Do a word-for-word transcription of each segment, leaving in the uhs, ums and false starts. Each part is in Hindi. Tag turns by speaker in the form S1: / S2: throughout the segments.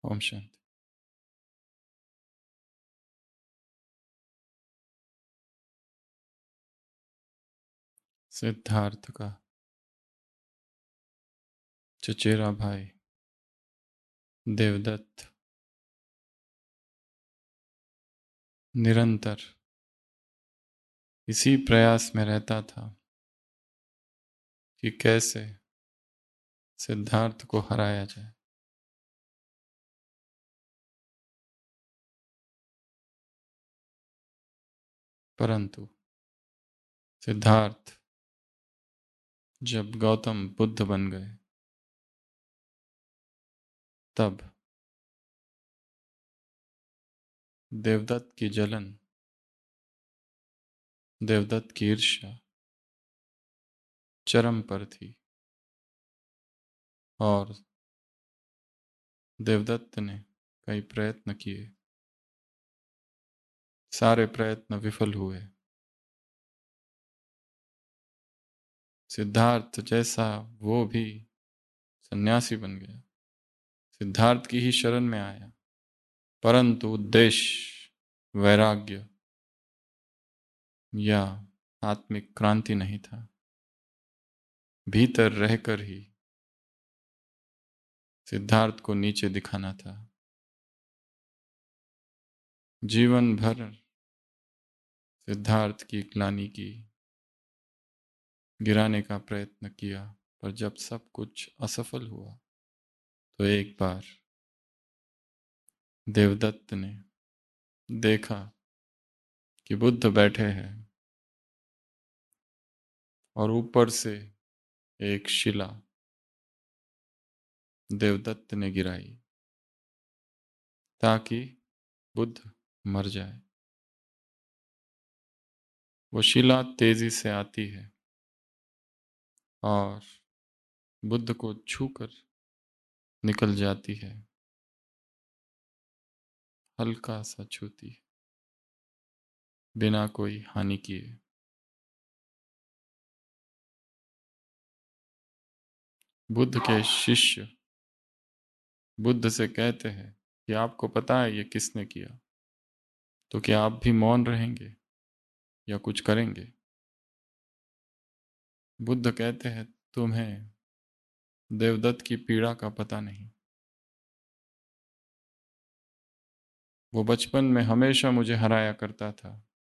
S1: ओम शांति। सिद्धार्थ का चचेरा भाई देवदत्त निरंतर इसी प्रयास में रहता था कि कैसे सिद्धार्थ को हराया जाए। परंतु सिद्धार्थ जब गौतम बुद्ध बन गए तब देवदत्त की जलन, देवदत्त की ईर्ष्या चरम पर थी और देवदत्त ने कई प्रयत्न किए, सारे प्रयत्न विफल हुए। सिद्धार्थ जैसा वो भी सन्यासी बन गया, सिद्धार्थ की ही शरण में आया, परंतु उद्देश्य वैराग्य या आत्मिक क्रांति नहीं था। भीतर रहकर ही सिद्धार्थ को नीचे दिखाना था। जीवन भर सिद्धार्थ की ग्लानि की, गिराने का प्रयत्न किया, पर जब सब कुछ असफल हुआ तो एक बार देवदत्त ने देखा कि बुद्ध बैठे हैं और ऊपर से एक शिला देवदत्त ने गिराई ताकि बुद्ध मर जाए। वो शिला तेजी से आती है और बुद्ध को छूकर निकल जाती है, हल्का सा छूती है, बिना कोई हानि किए। बुद्ध के शिष्य बुद्ध से कहते हैं कि आपको पता है ये किसने किया, तो क्या आप भी मौन रहेंगे या कुछ करेंगे? बुद्ध कहते हैं तुम्हें देवदत्त की पीड़ा का पता नहीं। वो बचपन में हमेशा मुझे हराया करता था,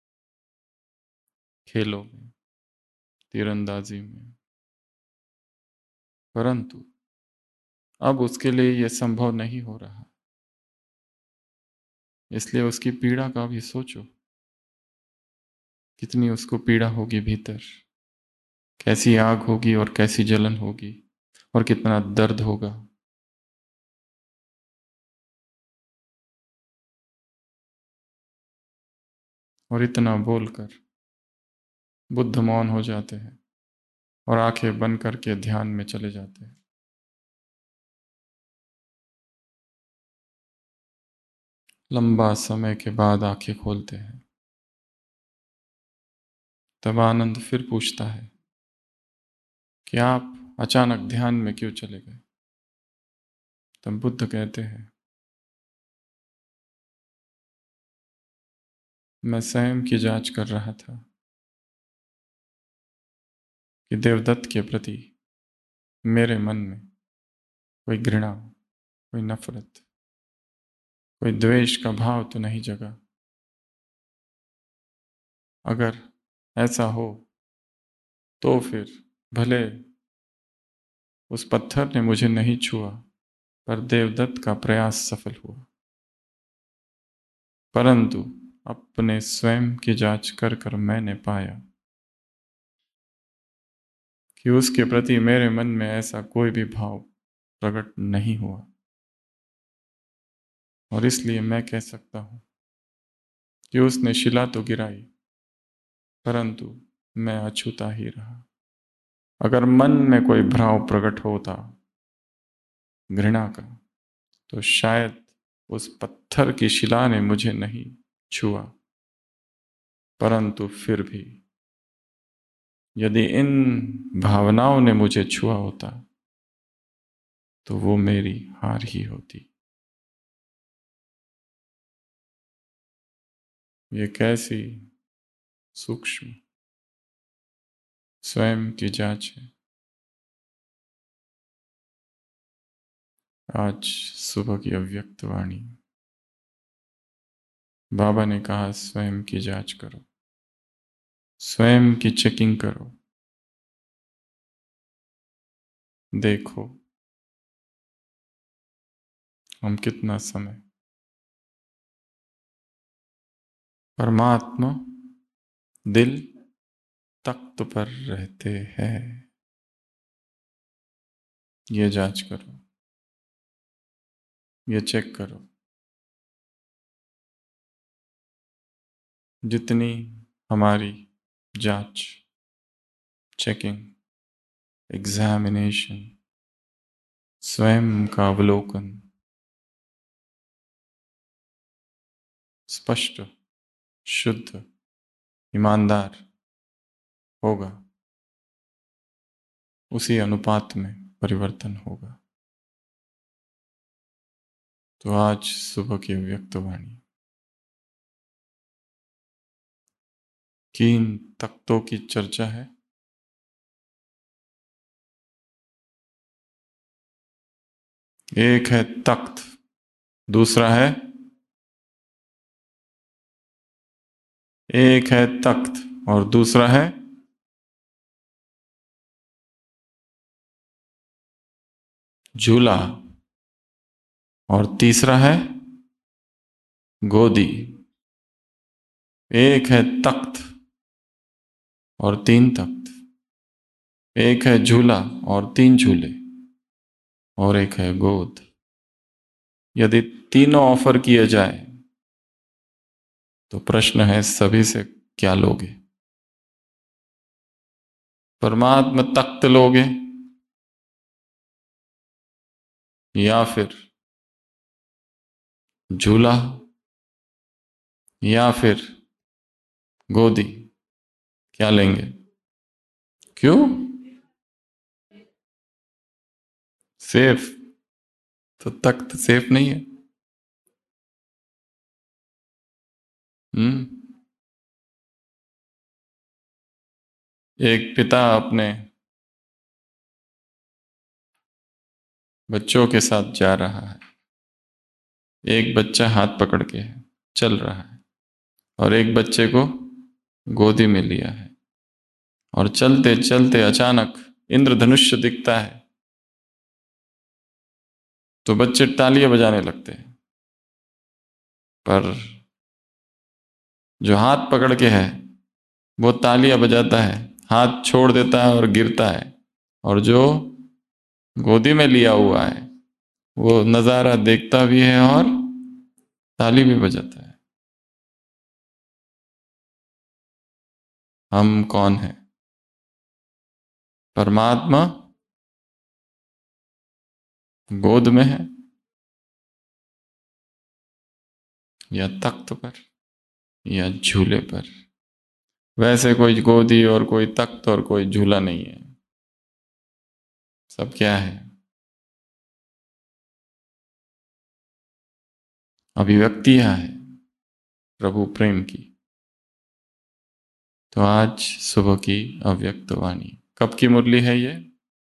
S1: खेलों में, तीरंदाजी में, परंतु अब उसके लिए यह संभव नहीं हो रहा। इसलिए उसकी पीड़ा का भी सोचो, कितनी उसको पीड़ा होगी भीतर, कैसी आग होगी और कैसी जलन होगी और कितना दर्द होगा। और इतना बोलकर बुद्ध मौन हो जाते हैं और आंखें बंद करके ध्यान में चले जाते हैं। लंबा समय के बाद आंखें खोलते हैं, तब आनंद फिर पूछता है कि आप अचानक ध्यान में क्यों चले गए? तब बुद्ध कहते हैं मैं स्वयं की जांच कर रहा था कि देवदत्त के प्रति मेरे मन में कोई घृणा, कोई नफरत, कोई द्वेष का भाव तो नहीं जगा। अगर ऐसा हो तो फिर भले उस पत्थर ने मुझे नहीं छुआ, पर देवदत्त का प्रयास सफल हुआ। परंतु अपने स्वयं की जांच कर कर मैंने पाया कि उसके प्रति मेरे मन में ऐसा कोई भी भाव प्रकट नहीं हुआ, और इसलिए मैं कह सकता हूं कि उसने शिला तो गिराई, परंतु मैं अछूता ही रहा। अगर मन में कोई भाव प्रकट होता घृणा का, तो शायद उस पत्थर की शिला ने मुझे नहीं छुआ। परंतु फिर भी यदि इन भावनाओं ने मुझे छुआ होता तो वो मेरी हार ही होती। ये कैसी सूक्ष्म स्वयं की जांच है। आज सुबह की अव्यक्त वाणी, बाबा ने कहा स्वयं की जांच करो, स्वयं की चेकिंग करो, देखो हम कितना समय परमात्मा दिल तख्त पर रहते हैं। ये जांच करो, ये चेक करो। जितनी हमारी जांच, चेकिंग, एग्जामिनेशन, स्वयं का अवलोकन स्पष्ट, शुद्ध, ईमानदार होगा, उसी अनुपात में परिवर्तन होगा। तो आज सुबह की व्यक्त वाणी किन तख्तों की चर्चा है? एक है तख्त, दूसरा है एक है तख्त और दूसरा है झूला, और तीसरा है गोदी। एक है तख्त और तीन तख्त, एक है झूला और तीन झूले, और एक है गोद। यदि तीनों ऑफर किए जाए तो प्रश्न है सभी से क्या लोगे? परमात्मा तख्त लोगे या फिर झूला या फिर गोदी? क्या लेंगे? क्यों? सेफ? तो तख्त सेफ नहीं है। हम्म एक पिता अपने बच्चों के साथ जा रहा है। एक बच्चा हाथ पकड़ के है, चल रहा है, और एक बच्चे को गोदी में लिया है। और चलते चलते अचानक इंद्रधनुष्य दिखता है, तो बच्चे तालियां बजाने लगते हैं। पर जो हाथ पकड़ के है वो तालियां बजाता है, हाथ छोड़ देता है और गिरता है। और जो गोदी में लिया हुआ है वो नजारा देखता भी है और ताली भी बजाता है। हम कौन है? परमात्मा गोद में है या तख्त पर या झूले पर? वैसे कोई गोदी और कोई तख्त और कोई झूला नहीं है। सब क्या है? अभिव्यक्तियां है प्रभु प्रेम की। तो आज सुबह की अव्यक्त वाणी कब की मुरली है? ये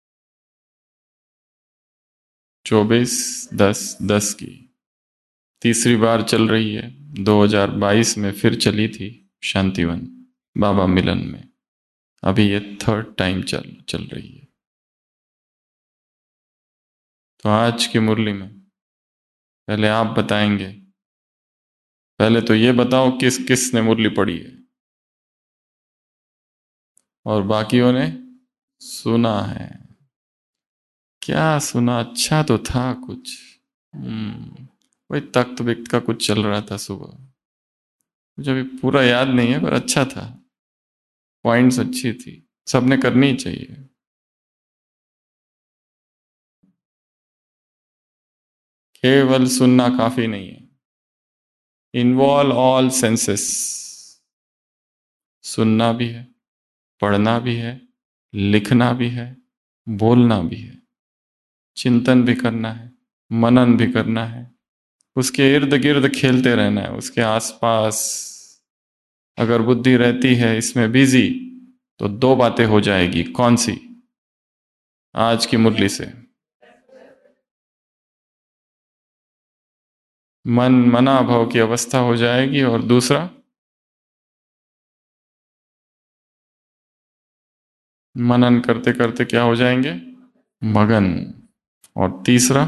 S1: चौबीस दस दस की तीसरी बार चल रही है। दो हज़ार बाईस में फिर चली थी शांतिवन बाबा मिलन में। अभी ये थर्ड टाइम चल चल रही है। तो आज की मुरली में पहले आप बताएंगे। पहले तो ये बताओ किस किस ने मुरली पढ़ी है और बाकियों ने सुना है। क्या सुना? अच्छा तो था कुछ। हम्म वही तख्त विक्त का कुछ चल रहा था सुबह। मुझे अभी पूरा याद नहीं है पर अच्छा था, पॉइंट्स अच्छी थी, सबने करनी चाहिए। केवल सुनना काफी नहीं है। Involve all senses. सुनना भी है, पढ़ना भी है, लिखना भी है, बोलना भी है, चिंतन भी करना है, मनन भी करना है, उसके इर्द गिर्द खेलते रहना है, उसके आसपास अगर बुद्धि रहती है इसमें बिजी तो दो बातें हो जाएगी। कौन सी? आज की मुरली से मन मना भाव की अवस्था हो जाएगी, और दूसरा मनन करते करते क्या हो जाएंगे? मगन। और तीसरा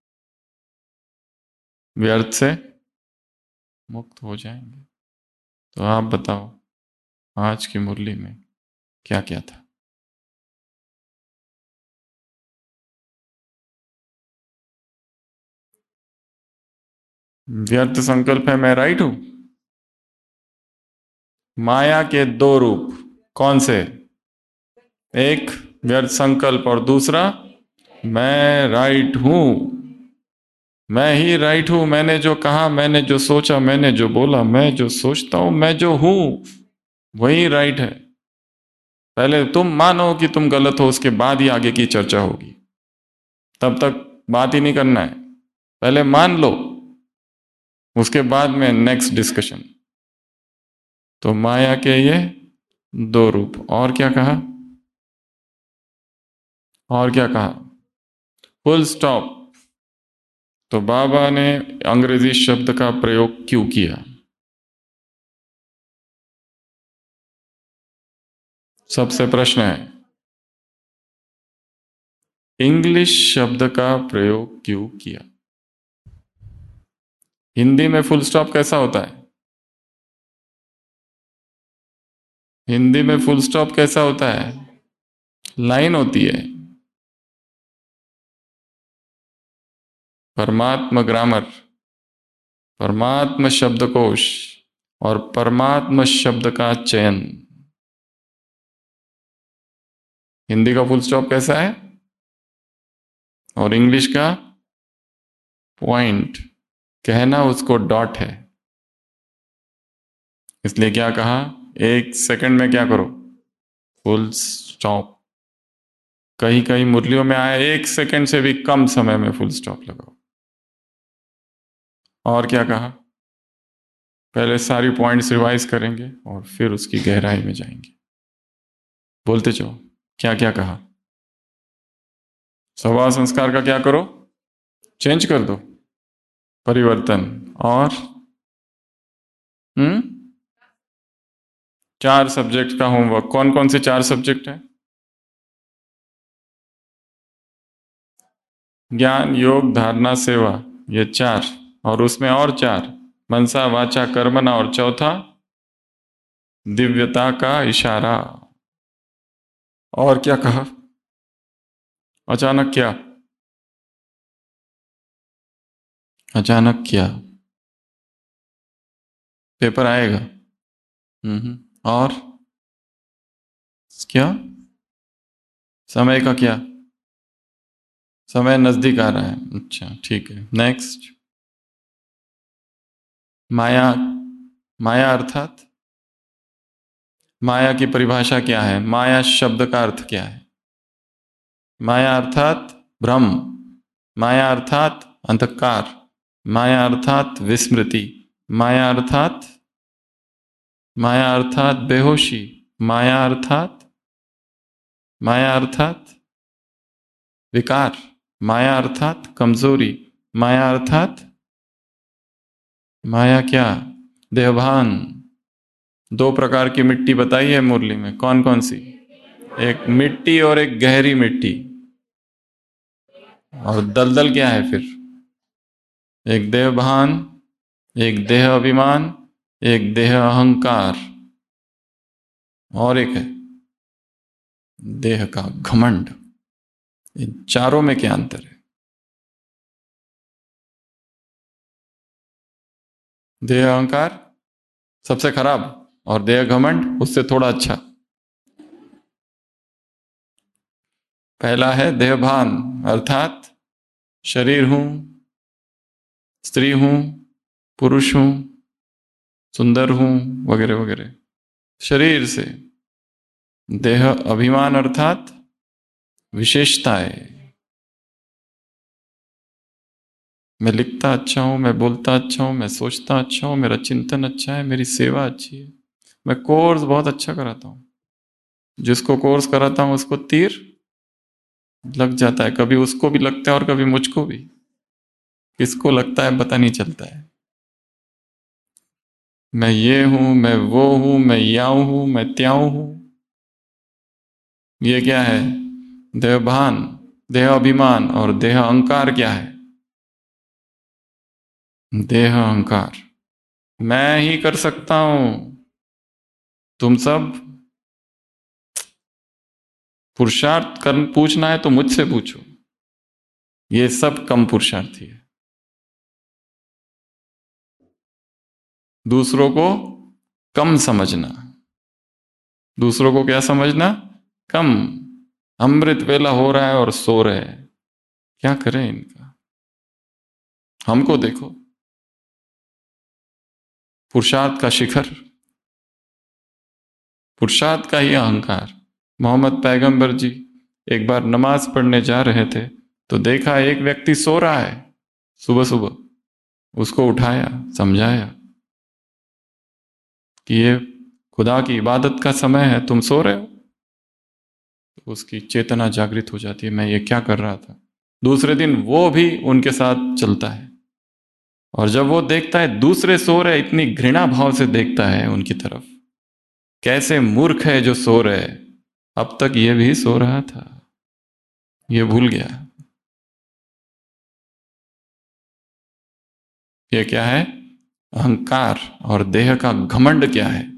S1: व्यर्थ से मुक्त हो जाएंगे। तो आप बताओ आज की मुरली में क्या क्या था? व्यर्थ संकल्प है, मैं राइट हूं? माया के दो रूप कौन से? एक व्यर्थ संकल्प और दूसरा मैं राइट हूं। मैं ही राइट हूं। मैंने जो कहा, मैंने जो सोचा, मैंने जो बोला, मैं जो सोचता हूं, मैं जो हूं वही राइट है। पहले तुम मानो कि तुम गलत हो, उसके बाद ही आगे की चर्चा होगी। तब तक बात ही नहीं करना है, पहले मान लो, उसके बाद में नेक्स्ट डिस्कशन। तो माया के ये दो रूप। और क्या कहा? और क्या कहा? Full stop. तो बाबा ने अंग्रेजी शब्द का प्रयोग क्यों किया? सबसे प्रश्न है, इंग्लिश शब्द का प्रयोग क्यों किया? हिंदी में फुल स्टॉप कैसा होता है? हिंदी में फुल स्टॉप कैसा होता है? लाइन होती है। परमात्म ग्रामर, परमात्म शब्दकोश और परमात्म शब्द का चयन। हिंदी का फुल स्टॉप कैसा है? और इंग्लिश का पॉइंट, कहना उसको डॉट है। इसलिए क्या कहा? एक सेकंड में क्या करो? Full stop. कहीं कहीं मुरलियों में आया एक सेकंड से भी कम समय में फुल स्टॉप लगाओ। और क्या कहा? पहले सारी पॉइंट्स रिवाइज करेंगे और फिर उसकी गहराई में जाएंगे। बोलते जाओ, क्या क्या कहा? स्वभाव संस्कार का क्या करो? चेंज कर दो, परिवर्तन। और हम्म चार सब्जेक्ट का होमवर्क। कौन कौन से चार सब्जेक्ट है? ज्ञान, योग, धारणा, सेवा, ये चार। और उसमें और चार, मनसा वाचा कर्मणा, और चौथा दिव्यता का इशारा। और क्या कहा? अचानक क्या? अचानक क्या? पेपर आएगा। हम्म और क्या? समय का क्या? समय नजदीक आ रहा है। अच्छा ठीक है, नेक्स्ट। माया, माया अर्थात, माया की परिभाषा क्या है? माया शब्द का अर्थ क्या है? माया अर्थात भ्रम, माया अर्थात अंधकार, माया अर्थात विस्मृति, माया अर्थात, माया अर्थात बेहोशी, माया अर्थात, माया अर्थात विकार, माया अर्थात कमजोरी, माया अर्थात, माया क्या? देहभान। दो प्रकार की मिट्टी बताई है मुरली में, कौन कौन सी? एक मिट्टी और एक गहरी मिट्टी। और दलदल क्या है फिर? एक देह भान, एक देह अभिमान, एक देह अहंकार, और एक है देह का घमंड। इन चारों में क्या अंतर है? देह अहंकार सबसे खराब, और देह घमंड उससे थोड़ा अच्छा। पहला है देह भान, अर्थात शरीर हूं, स्त्री हूं, पुरुष हूं, सुंदर हूं, वगैरह वगैरह, शरीर से। देह अभिमान अर्थात विशेषताएं, मैं लिखता अच्छा हूं, मैं बोलता अच्छा हूं, मैं सोचता अच्छा हूं, मेरा चिंतन अच्छा है, मेरी सेवा अच्छी है, मैं कोर्स बहुत अच्छा कराता हूँ, जिसको कोर्स कराता हूँ उसको तीर लग जाता है, कभी उसको भी लगता है और कभी मुझको भी। किसको लगता है पता नहीं चलता है। मैं ये हूं, मैं वो हूं, मैं याऊं हूं, मैं त्याऊं हूं। ये क्या है? देहभान, देह अभिमान और देह अहंकार क्या है? देह अहंकार। मैं ही कर सकता हूं। तुम सब पुरुषार्थ कर पूछना है तो मुझसे पूछो। ये सब कम पुरुषार्थी है। दूसरों को कम समझना। दूसरों को क्या समझना? कम। अमृत वेला हो रहा है और सो रहे हैं। क्या करें इनका? हमको देखो, पुरुषार्थ का शिखर, पुरुषार्थ का ही अहंकार। मोहम्मद पैगंबर जी एक बार नमाज पढ़ने जा रहे थे तो देखा एक व्यक्ति सो रहा है सुबह सुबह। उसको उठाया, समझाया कि ये खुदा की इबादत का समय है, तुम सो रहे हो। तो उसकी चेतना जागृत हो जाती है, मैं ये क्या कर रहा था। दूसरे दिन वो भी उनके साथ चलता है, और जब वो देखता है दूसरे सो रहे, इतनी घृणा भाव से देखता है उनकी तरफ, कैसे मूर्ख है जो सो रहे, अब तक ये भी सो रहा था, ये भूल गया। ये क्या है? अहंकार। और देह का घमंड क्या है?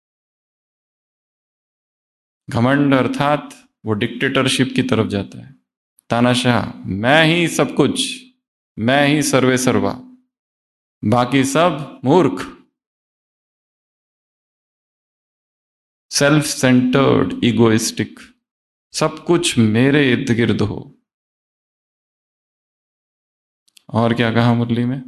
S1: घमंड अर्थात वो डिक्टेटरशिप की तरफ जाता है। तानाशाह, मैं ही सब कुछ, मैं ही सर्वे सर्वा, बाकी सब मूर्ख। सेल्फ सेंटर्ड, इगोइस्टिक, सब कुछ मेरे इर्द गिर्द हो। और क्या कहा मुरली में?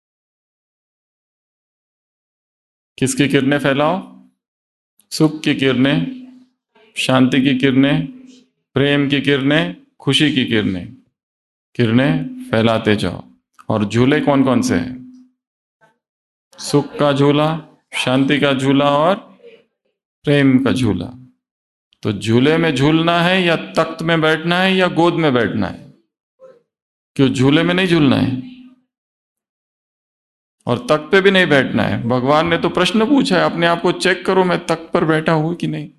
S1: किसकी किरणें फैलाओ? सुख की किरणें, शांति की किरणें, प्रेम की किरणें, खुशी की किरणें, किरणें फैलाते जाओ। और झूले कौन कौन से हैं? सुख का झूला, शांति का झूला और प्रेम का झूला। तो झूले में झूलना है या तख्त में बैठना है या गोद में बैठना है? क्यों झूले में नहीं झूलना है और तख्त पे भी नहीं बैठना है? भगवान ने तो प्रश्न पूछा है, अपने आप को चेक करो, मैं तख्त पर बैठा हूं कि नहीं।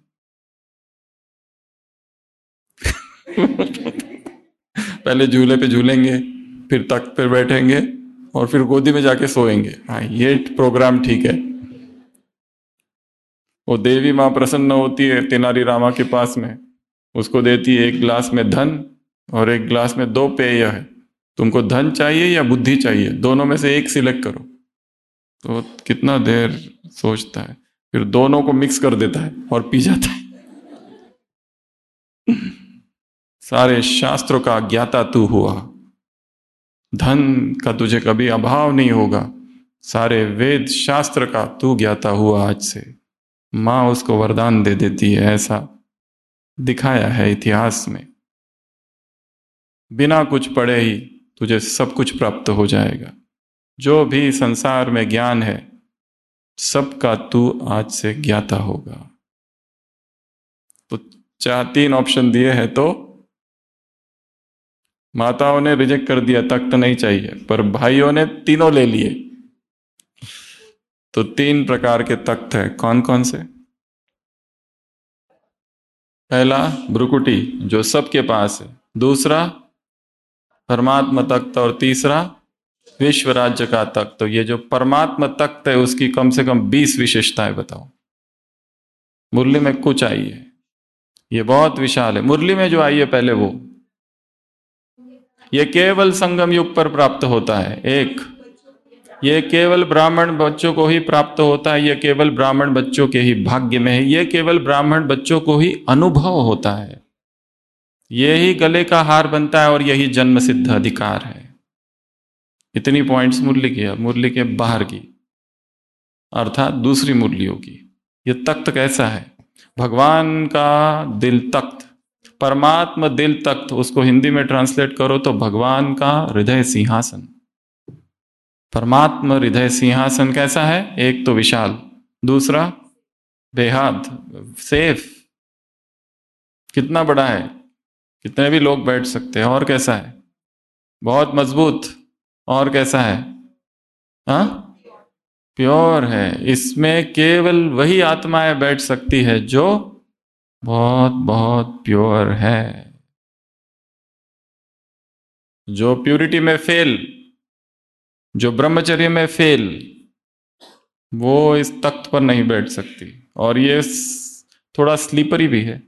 S1: पहले झूले पे झूलेंगे, फिर तख्त पर बैठेंगे और फिर गोदी में जाके सोएंगे। हाँ, ये प्रोग्राम ठीक है। वो देवी माँ प्रसन्न होती है तेनाली रामा के पास में, उसको देती है एक गिलास में धन और एक गिलास में दो पेय है। तुमको धन चाहिए या बुद्धि चाहिए, दोनों में से एक सिलेक्ट करो। तो कितना देर सोचता है, फिर दोनों को मिक्स कर देता है और पी जाता है। सारे शास्त्रों का ज्ञाता तू हुआ, धन का तुझे कभी अभाव नहीं होगा, सारे वेद शास्त्र का तू ज्ञाता हुआ आज से। माँ उसको वरदान दे देती है, ऐसा दिखाया है इतिहास में। बिना कुछ पढ़े ही तुझे सब कुछ प्राप्त हो जाएगा। जो भी संसार में ज्ञान है सबका तू आज से ज्ञाता होगा। तो चार तीन ऑप्शन दिए हैं, तो माताओं ने रिजेक्ट कर दिया, तख्त नहीं चाहिए, पर भाइयों ने तीनों ले लिए। तो तीन प्रकार के तख्त है, कौन कौन से? पहला भ्रुकुटी, जो सबके पास है। दूसरा परमात्मा तख्त, और तीसरा विश्व राज्य का तख्त। तो ये जो परमात्मा तख्त है उसकी कम से कम बीस विशेषताएं बताओ। मुरली में कुछ आई है, ये बहुत विशाल है। मुरली में जो आई है पहले वो, ये केवल संगम युग पर प्राप्त होता है। एक, ये केवल ब्राह्मण बच्चों को ही प्राप्त होता है, ये केवल ब्राह्मण बच्चों के ही भाग्य में है, ये केवल ब्राह्मण बच्चों को ही अनुभव होता है, यही गले का हार बनता है और यही जन्म सिद्ध अधिकार है। इतनी पॉइंट्स मुरली की है। मुरली के बाहर की अर्थात दूसरी मुरलियों की, ये तख्त कैसा है? भगवान का दिल तख्त, परमात्मा दिल तख्त, उसको हिंदी में ट्रांसलेट करो तो भगवान का हृदय सिंहासन। परमात्मा हृदय सिंहासन कैसा है? एक तो विशाल, दूसरा बेहद सेफ, कितना बड़ा है, कितने भी लोग बैठ सकते हैं। और कैसा है? बहुत मजबूत। और कैसा है? हाँ, प्योर है। इसमें केवल वही आत्माएं बैठ सकती है जो बहुत बहुत प्योर है। जो प्यूरिटी में फेल, जो ब्रह्मचर्य में फेल, वो इस तख्त पर नहीं बैठ सकती। और ये थोड़ा स्लीपरी भी है।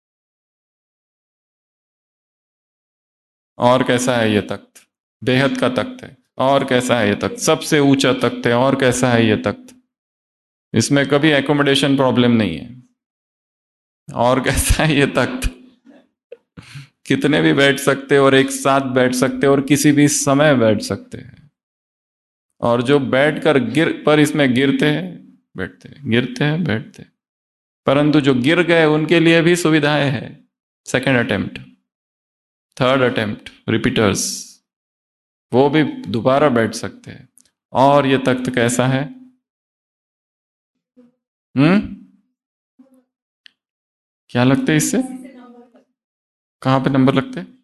S1: और कैसा है ये तख्त? बेहद का तख्त है। और कैसा है ये तख्त? सबसे ऊंचा तख्त है। और कैसा है ये तख्त? इसमें कभी एकोमोडेशन प्रॉब्लम नहीं है। और कैसा है ये तख्त? कितने भी बैठ सकते और एक साथ बैठ सकते और किसी भी समय बैठ सकते हैं। और जो बैठ कर गिर पर इसमें गिरते हैं, बैठते हैं, गिरते हैं, बैठते हैं। परंतु जो गिर गए उनके लिए भी सुविधाएं हैं। Second attempt, third attempt, repeaters, वो भी दोबारा बैठ सकते हैं। और ये तख्त कैसा है? हम्म, क्या लगते हैं इससे? कहाँ पे नंबर लगते हैं?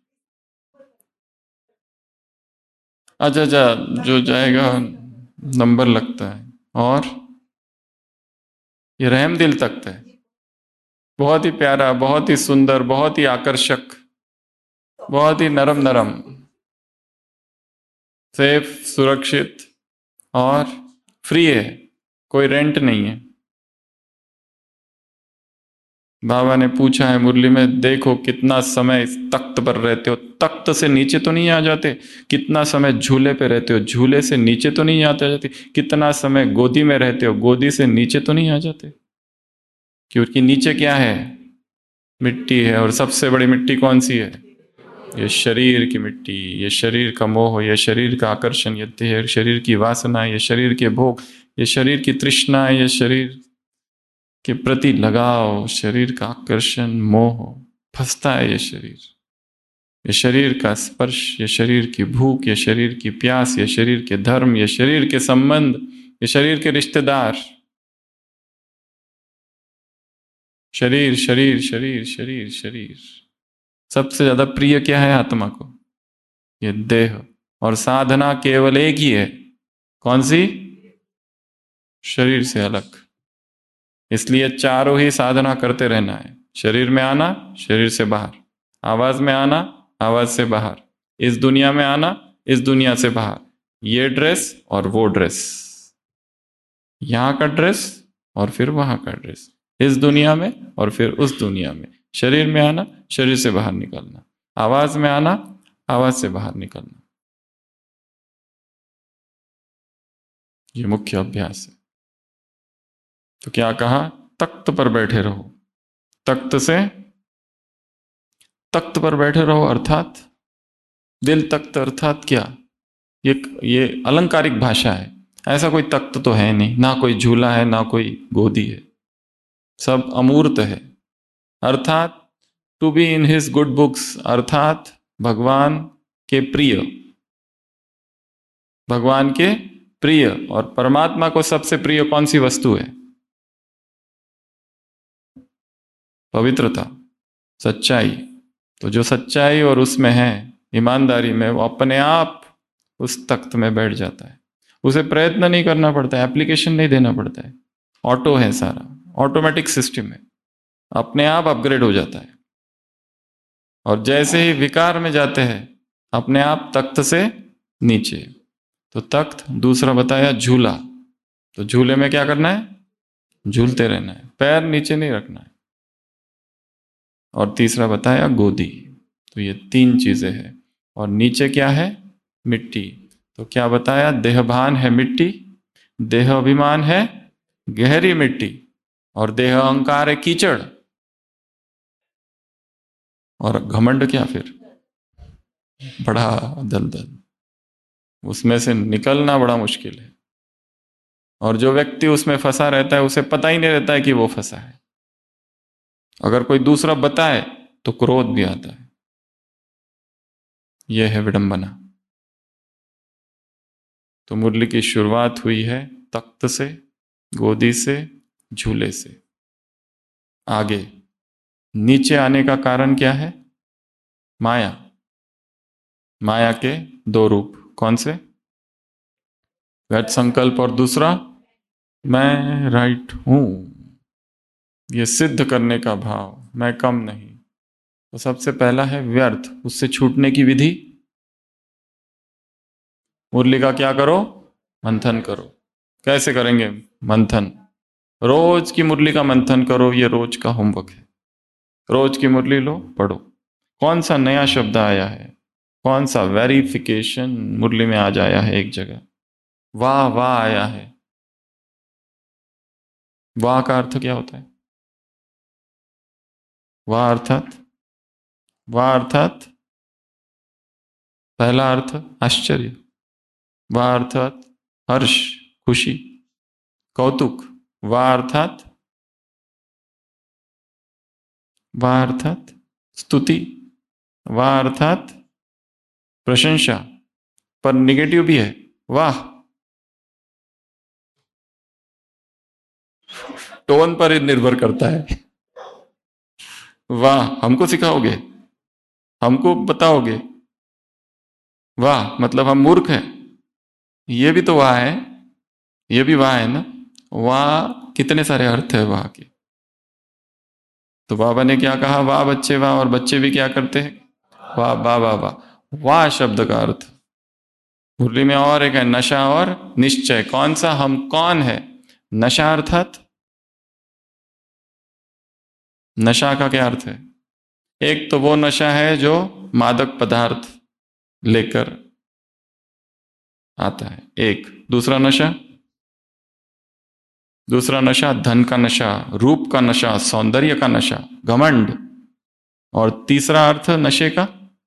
S1: अच्छा अच्छा, जो जाएगा नंबर लगता है। और ये रहम दिल तख्त है। बहुत ही प्यारा, बहुत ही सुंदर, बहुत ही आकर्षक, बहुत ही नरम नरम, सेफ, सुरक्षित और फ्री है। कोई रेंट नहीं है। बाबा ने पूछा है मुरली में, देखो कितना समय इस तख्त पर रहते हो, तख्त से नीचे तो नहीं आ जाते? कितना समय झूले पे रहते हो, झूले से नीचे तो नहीं आते जाते? कितना समय गोदी में रहते हो, गोदी से नीचे तो नहीं आ जाते? क्योंकि नीचे क्या है? मिट्टी है। और सबसे बड़ी मिट्टी कौन सी है? ये शरीर की मिट्टी, ये शरीर का मोह, ये शरीर का आकर्षण, ये देह, शरीर की वासना, ये शरीर के भोग, ये शरीर की तृष्णा, ये शरीर के प्रति लगाव, शरीर का आकर्षण, मोह, फंसता है ये शरीर। ये शरीर का स्पर्श, ये शरीर की भूख, ये शरीर की प्यास, ये शरीर के धर्म, ये शरीर के संबंध, ये शरीर के रिश्तेदार। शरीर शरीर शरीर शरीर शरीर। सबसे ज्यादा प्रिय क्या है आत्मा को? ये देह। और साधना केवल एक ही है। कौन सी? शरीर से अलग। इसलिए चारों ही साधना करते रहना है। शरीर में आना, शरीर से बाहर। आवाज में आना, आवाज से बाहर। इस दुनिया में आना, इस दुनिया से बाहर। ये ड्रेस और वो ड्रेस, यहां का ड्रेस और फिर वहां का ड्रेस, इस दुनिया में और फिर उस दुनिया में। शरीर में आना, शरीर से बाहर निकलना। आवाज में आना, आवाज से बाहर निकलना। ये मुख्य अभ्यास है। तो क्या कहा? तख्त पर बैठे रहो। तख्त से, तख्त पर बैठे रहो अर्थात दिल तख्त अर्थात क्या? ये ये अलंकारिक भाषा है। ऐसा कोई तख्त तो है नहीं, ना कोई झूला है, ना कोई गोदी है। सब अमूर्त है। अर्थात to be in his good books, अर्थात भगवान के प्रिय, भगवान के प्रिय। और परमात्मा को सबसे प्रिय कौन सी वस्तु है? पवित्रता, सच्चाई। तो जो सच्चाई और उसमें है, ईमानदारी में, वो अपने आप उस तख्त में बैठ जाता है। उसे प्रयत्न नहीं करना पड़ता है, एप्लीकेशन नहीं देना पड़ता है। ऑटो है सारा, ऑटोमेटिक सिस्टम है, अपने आप अपग्रेड हो जाता है। और जैसे ही विकार में जाते हैं, अपने आप तख्त से नीचे। तो तख्त, दूसरा बताया झूला। तो झूले में क्या करना है? झूलते रहना है, पैर नीचे नहीं रखना है। और तीसरा बताया गोदी। तो ये तीन चीजें हैं। और नीचे क्या है? मिट्टी। तो क्या बताया? देहभान है मिट्टी, देह अभिमान है गहरी मिट्टी, और देह अहंकार है कीचड़। और घमंड क्या फिर? बड़ा दलदल। उसमें से निकलना बड़ा मुश्किल है। और जो व्यक्ति उसमें फंसा रहता है उसे पता ही नहीं रहता है कि वो फंसा है। अगर कोई दूसरा बताए तो क्रोध भी आता है। यह है विडंबना। तो मुरली की शुरुआत हुई है तख्त से, गोदी से, झूले से। आगे नीचे आने का कारण क्या है? माया। माया के दो रूप कौन से? व्यर्थ संकल्प और दूसरा मैं राइट हूं, ये सिद्ध करने का भाव, मैं कम नहीं। तो सबसे पहला है व्यर्थ, उससे छूटने की विधि। मुरली का क्या करो? मंथन करो। कैसे करेंगे मंथन? रोज की मुरली का मंथन करो, ये रोज का होमवर्क है। रोज की मुरली लो, पढ़ो। कौन सा नया शब्द आया है, कौन सा वेरिफिकेशन मुरली में आज आया है? एक जगह वाह वाह आया है। वाह का अर्थ क्या होता है? वाह अर्थात, वाह अर्थात पहला अर्थ आश्चर्य, वाह अर्थात हर्ष, खुशी, कौतुक। वाह अर्थात, वाह अर्थात स्तुति, वाह अर्थात प्रशंसा। पर निगेटिव भी है, वाह। टोन पर निर्भर करता है। वाह हमको सिखाओगे, हमको बताओगे? वाह मतलब हम मूर्ख हैं? ये भी तो वाह है, ये भी वाह है ना। वाह कितने सारे अर्थ है वाह के। तो बाबा ने क्या कहा? वाह बच्चे वाह, और बच्चे भी क्या करते हैं? वाह वाह वाह वाह। वाह शब्द का अर्थ मुरली में और एक है नशा और निश्चय। कौन सा? हम कौन है? नशा अर्थात, नशा का क्या अर्थ है? एक तो वो नशा है जो मादक पदार्थ लेकर आता है, एक। दूसरा नशा, दूसरा नशा धन का नशा, रूप का नशा, सौंदर्य का नशा, घमंड। और तीसरा अर्थ नशे का,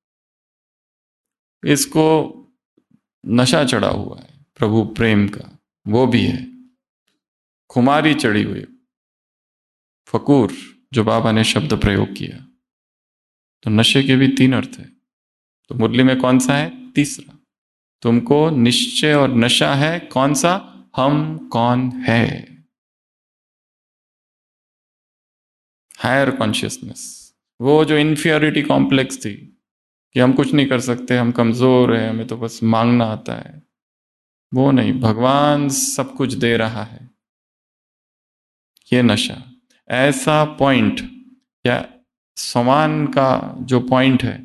S1: इसको नशा चढ़ा हुआ है प्रभु प्रेम का, वो भी है। खुमारी चढ़ी हुई, फकूर, जो बाबा ने शब्द प्रयोग किया। तो नशे के भी तीन अर्थ है। तो मुरली में कौन सा है? तीसरा। तुमको निश्चय और नशा है, कौन सा? हम कौन है, हायर कॉन्शियसनेस। वो जो इन्फियोरिटी कॉम्प्लेक्स थी कि हम कुछ नहीं कर सकते, हम कमजोर हैं, हमें तो बस मांगना आता है, वो नहीं, भगवान सब कुछ दे रहा है, ये नशा। ऐसा पॉइंट, या समान का जो पॉइंट है,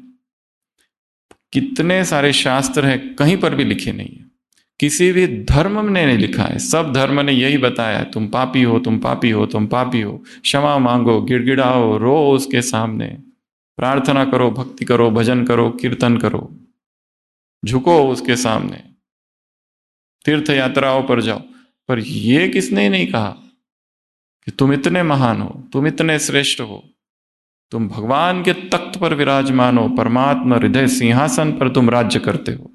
S1: कितने सारे शास्त्र हैं, कहीं पर भी लिखे नहीं है, किसी भी धर्म ने नहीं लिखा है। सब धर्म ने यही बताया है, तुम पापी हो, तुम पापी हो, तुम पापी हो। क्षमा मांगो, गिड़गिड़ाओ, रो उसके सामने, प्रार्थना करो, भक्ति करो, भजन करो, कीर्तन करो, झुको उसके सामने, तीर्थ यात्राओं पर जाओ। पर यह किसने नहीं कहा कि तुम इतने महान हो, तुम इतने श्रेष्ठ हो, तुम भगवान के तख्त पर विराजमान हो, परमात्मा हृदय सिंहासन पर तुम राज्य करते हो।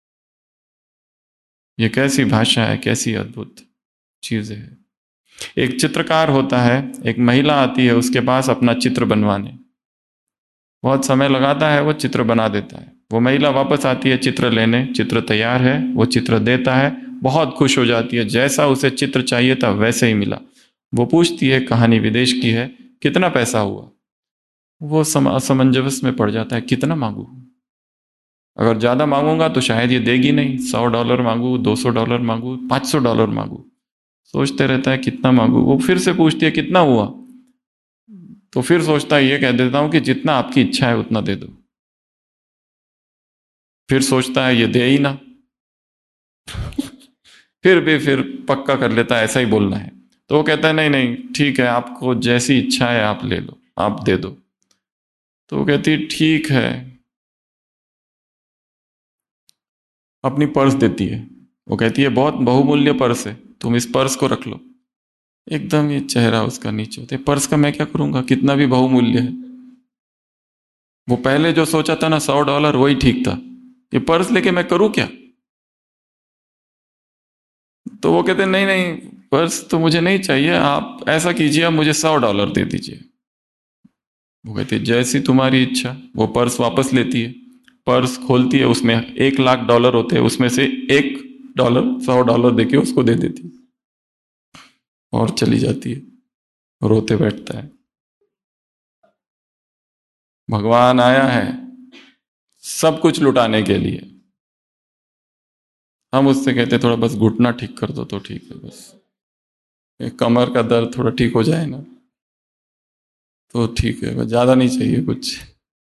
S1: ये कैसी भाषा है, कैसी अद्भुत चीज है। एक चित्रकार होता है, एक महिला आती है उसके पास अपना चित्र बनवाने, बहुत समय लगाता है, वो चित्र बना देता है। वो महिला वापस आती है चित्र लेने, चित्र तैयार है, वो चित्र देता है, बहुत खुश हो जाती है, जैसा उसे चित्र चाहिए था वैसे ही मिला। वो पूछती है, कहानी विदेश की है, कितना पैसा हुआ? वो सम असमंजस में पड़ जाता है, कितना मांगू? अगर ज्यादा मांगूंगा तो शायद ये देगी नहीं, सौ डॉलर मांगू, दो सौ डॉलर मांगू, पांच सौ डॉलर मांगू, सोचते रहता है कितना मांगू। वो फिर से पूछती है, कितना हुआ? तो फिर सोचता है, ये कह देता हूं कि जितना आपकी इच्छा है उतना दे दो। फिर सोचता है ये दे ही ना, फिर भी फिर पक्का कर लेता है ऐसा ही बोलना है। तो वो कहता है, नहीं नहीं ठीक है, आपको जैसी इच्छा है आप ले लो, आप दे दो। तो वो कहती है ठीक है, अपनी पर्स देती है। वो कहती है, बहुत बहुमूल्य पर्स है, तुम इस पर्स को रख लो। एकदम ये चेहरा उसका नीचे होता है, पर्स का मैं क्या करूंगा, कितना भी बहुमूल्य है। वो पहले जो सोचा था ना सौ डॉलर, वही ठीक था, ये पर्स लेके मैं करूं क्या? तो वो कहते नहीं नहीं, पर्स तो मुझे नहीं चाहिए, आप ऐसा कीजिए, आप मुझे सौ डॉलर दे दीजिए। वो कहती है, जैसी तुम्हारी इच्छा। वो पर्स वापस लेती है, पर्स खोलती है, उसमें एक लाख डॉलर होते हैं, उसमें से एक डॉलर, सौ डॉलर देके उसको दे देती है और चली जाती है, रोते बैठता है। भगवान आया है सब कुछ लुटाने के लिए। हम उससे कहते थोड़ा बस घुटना ठीक कर दो तो ठीक है, बस ये कमर का दर्द थोड़ा ठीक हो जाए ना तो ठीक है, बस ज्यादा नहीं चाहिए कुछ।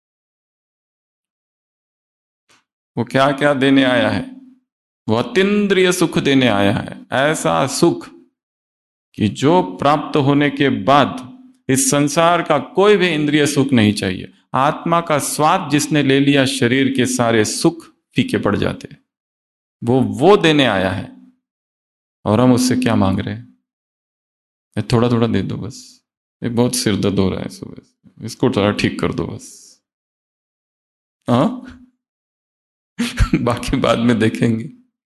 S1: वो क्या क्या देने आया है? वो अतीन्द्रिय सुख देने आया है, ऐसा सुख कि जो प्राप्त होने के बाद इस संसार का कोई भी इंद्रिय सुख नहीं चाहिए। आत्मा का स्वाद जिसने ले लिया, शरीर के सारे सुख फीके पड़ जाते हैं। वो वो देने आया है, और हम उससे क्या मांग रहे हैं? ये थोड़ा थोड़ा दे दो बस, ये बहुत सिर दर्द हो रहा है सुबह, इसको थोड़ा ठीक कर दो बस। हाँ बाकी बाद में देखेंगे।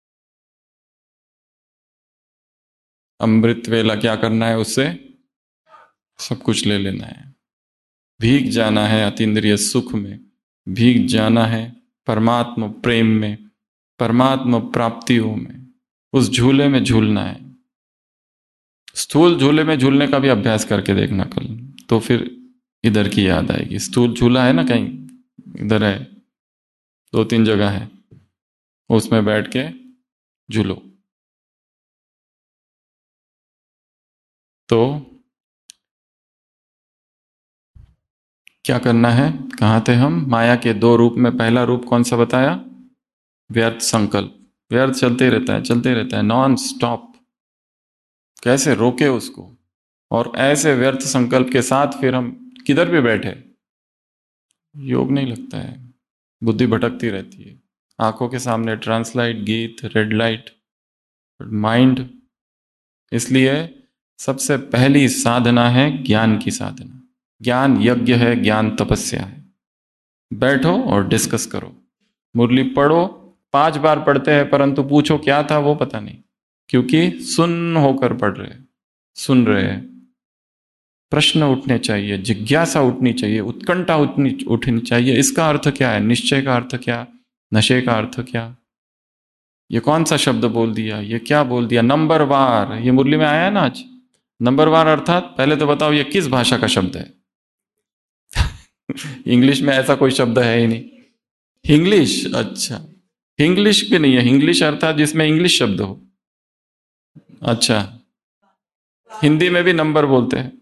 S1: अमृत वेला क्या करना है उससे? सब कुछ ले लेना है, भीग जाना है अतीन्द्रिय सुख में, भीग जाना है परमात्मा प्रेम में, परमात्मा प्राप्तियों में, उस झूले में झूलना है। स्थूल झूले में झूलने का भी अभ्यास करके देखना कल, तो फिर इधर की याद आएगी। स्थूल झूला है ना, कहीं इधर है, दो तीन जगह है, उसमें बैठ के झूलो। तो क्या करना है? कहाँ थे हम? माया के दो रूप में पहला रूप कौन सा बताया? व्यर्थ संकल्प। व्यर्थ चलते रहता है, चलते रहता है नॉन स्टॉप। कैसे रोके उसको? और ऐसे व्यर्थ संकल्प के साथ फिर हम किधर भी बैठे, योग नहीं लगता है, बुद्धि भटकती रहती है। आंखों के सामने ट्रांसलाइट, गीत, रेड लाइट, माइंड। इसलिए सबसे पहली साधना है ज्ञान की साधना। ज्ञान यज्ञ है, ज्ञान तपस्या है। बैठो और डिस्कस करो, मुरली पढ़ो। पांच बार पढ़ते हैं परंतु पूछो क्या था वो पता नहीं, क्योंकि सुन होकर पढ़ रहे, सुन रहे हैं। प्रश्न उठने चाहिए, जिज्ञासा उठनी चाहिए, उत्कंठा उठनी उठनी चाहिए। इसका अर्थ क्या है? निश्चय का अर्थ क्या? नशे का अर्थ क्या? ये कौन सा शब्द बोल दिया, ये क्या बोल दिया? नंबर वार, ये मुरली में आया है ना आज। नंबर वार अर्थात पहले तो बताओ ये किस भाषा का शब्द है? इंग्लिश में ऐसा कोई शब्द है ही नहीं। इंग्लिश? अच्छा, इंग्लिश भी नहीं है। इंग्लिश अर्थात जिसमें इंग्लिश शब्द हो। अच्छा, हिंदी में भी नंबर बोलते हैं,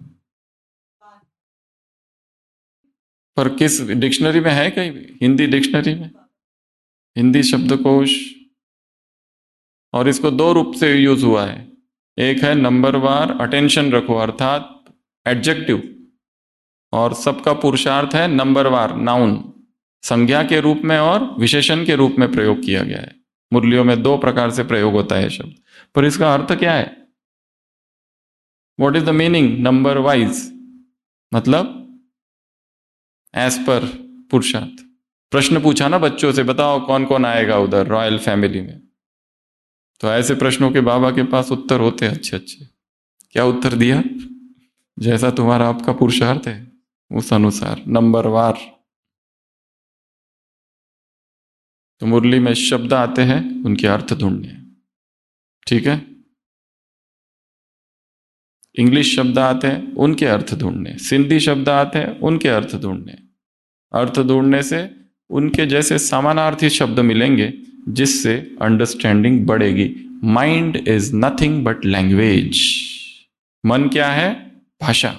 S1: पर किस डिक्शनरी में है? कहीं हिंदी डिक्शनरी में, हिंदी शब्दकोश। और इसको दो रूप से यूज हुआ है। एक है नंबर वार, अटेंशन रखो अर्थात एडजेक्टिव, और सबका पुरुषार्थ है नंबर वार, नाउन, संज्ञा के रूप में और विशेषण के रूप में प्रयोग किया गया है। मुरलियों में दो प्रकार से प्रयोग होता है शब्द, पर इसका अर्थ क्या है? What is the meaning number wise? मतलब एज पर पुरुषार्थ। प्रश्न पूछा ना बच्चों से, बताओ कौन कौन आएगा उधर रॉयल फैमिली में, तो ऐसे प्रश्नों के बाबा के पास उत्तर होते हैं अच्छे अच्छे। क्या उत्तर दिया? जैसा तुम्हारा आपका पुरुषार्थ है उस अनुसार नंबरवार। तो मुरली में शब्द आते हैं, उनके अर्थ ढूंढने हैं, ठीक है। इंग्लिश शब्द आते हैं, उनके अर्थ ढूंढने। सिंधी शब्द आते हैं, उनके अर्थ ढूंढने। अर्थ ढूंढने से उनके जैसे समानार्थी शब्द मिलेंगे, जिससे अंडरस्टैंडिंग बढ़ेगी। Mind is nothing but language. मन क्या है? भाषा।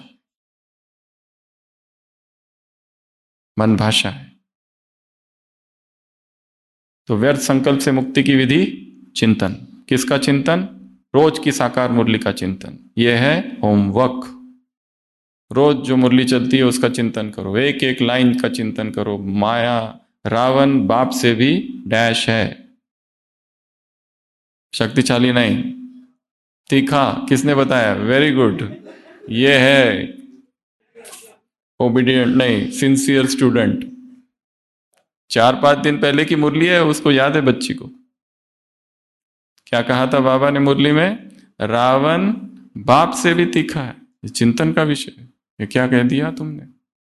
S1: मन भाषा है। तो व्यर्थ संकल्प से मुक्ति की विधि चिंतन। किसका चिंतन? रोज की साकार मुरली का चिंतन। यह है होमवर्क। रोज जो मुरली चलती है उसका चिंतन करो, एक एक लाइन का चिंतन करो। माया, रावण बाप से भी डैश है, शक्तिशाली नहीं। तीखा, किसने बताया? Very good. ये है ओबीडियंट नहीं, सिंसियर स्टूडेंट। चार पांच दिन पहले की मुरली है, उसको याद है बच्ची को। क्या कहा था बाबा ने मुरली में? रावण बाप से भी तीखा है। ये चिंतन का विषय है। ये क्या कह दिया तुमने?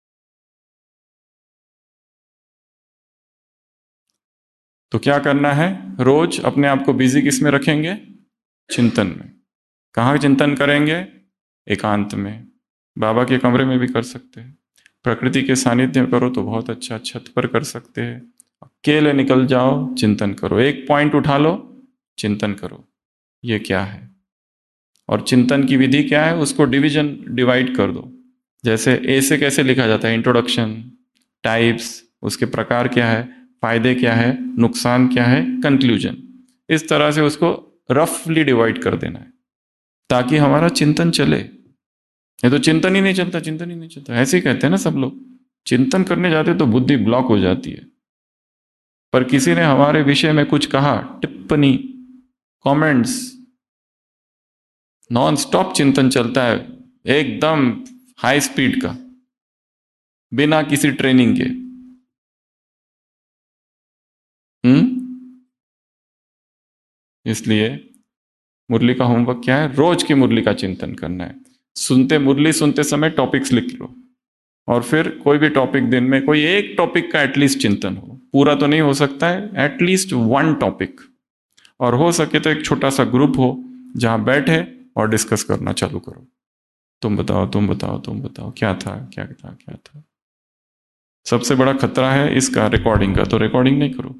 S1: तो क्या करना है? रोज अपने आप को बिजी किस में रखेंगे? चिंतन में। कहाँ चिंतन करेंगे? एकांत में। बाबा के कमरे में भी कर सकते हैं, प्रकृति के सानिध्य में करो तो बहुत अच्छा, छत पर कर सकते हैं। अकेले निकल जाओ, चिंतन करो, एक पॉइंट उठा लो, चिंतन करो ये क्या है। और चिंतन की विधि क्या है, उसको डिवीजन डिवाइड कर दो। जैसे ए से कैसे लिखा जाता है, इंट्रोडक्शन, टाइप्स, उसके प्रकार क्या है, फायदे क्या है, नुकसान क्या है, कंक्लूजन, इस तरह से उसको रफली डिवाइड कर देना है ताकि हमारा चिंतन चले। ये तो चिंतन ही नहीं चलता, चिंतन ही नहीं चलता, ऐसे ही कहते हैं ना सब लोग। चिंतन करने जाते तो बुद्धि ब्लॉक हो जाती है। पर किसी ने हमारे विषय में कुछ कहा, टिप्पणी, कमेंट्स, नॉन स्टॉप चिंतन चलता है, एकदम हाई स्पीड का, बिना किसी ट्रेनिंग के। हम्म इसलिए मुरली का होमवर्क क्या है, रोज की मुरली का चिंतन करना है। सुनते मुरली सुनते समय टॉपिक्स लिख लो, और फिर कोई भी टॉपिक, दिन में कोई एक टॉपिक का एटलीस्ट चिंतन हो। पूरा तो नहीं हो सकता है, एटलीस्ट वन टॉपिक। और हो सके तो एक छोटा सा ग्रुप हो जहां बैठे और डिस्कस करना चालू करो। तुम बताओ, तुम बताओ, तुम बताओ, क्या था, क्या था, क्या था। सबसे बड़ा खतरा है इसका रिकॉर्डिंग का, तो रिकॉर्डिंग नहीं करो,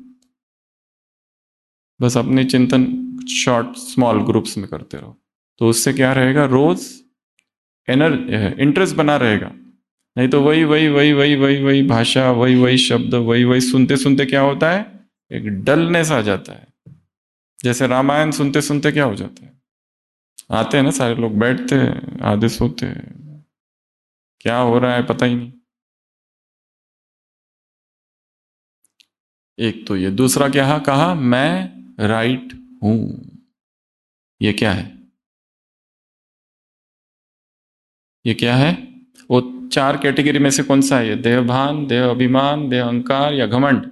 S1: बस अपने चिंतन शॉर्ट स्मॉल ग्रुप्स में करते रहो। तो उससे क्या रहेगा, रोज एनर इंटरेस्ट बना रहेगा। नहीं तो वही वही वही वही वही वही भाषा, वही वही शब्द, वही वही सुनते सुनते क्या होता है, एक डलनेस आ जाता है। जैसे रामायण सुनते सुनते क्या हो जाता है, आते हैं ना सारे लोग, बैठते हैं, आधे सोते हैं, क्या हो रहा है पता ही नहीं। एक तो ये, दूसरा क्या कहा, मैं राइट हूं। ये क्या है, ये क्या है, वो चार कैटेगरी में से कौन सा है ये, देहभान, देह अभिमान, देह अहंकार या घमंड।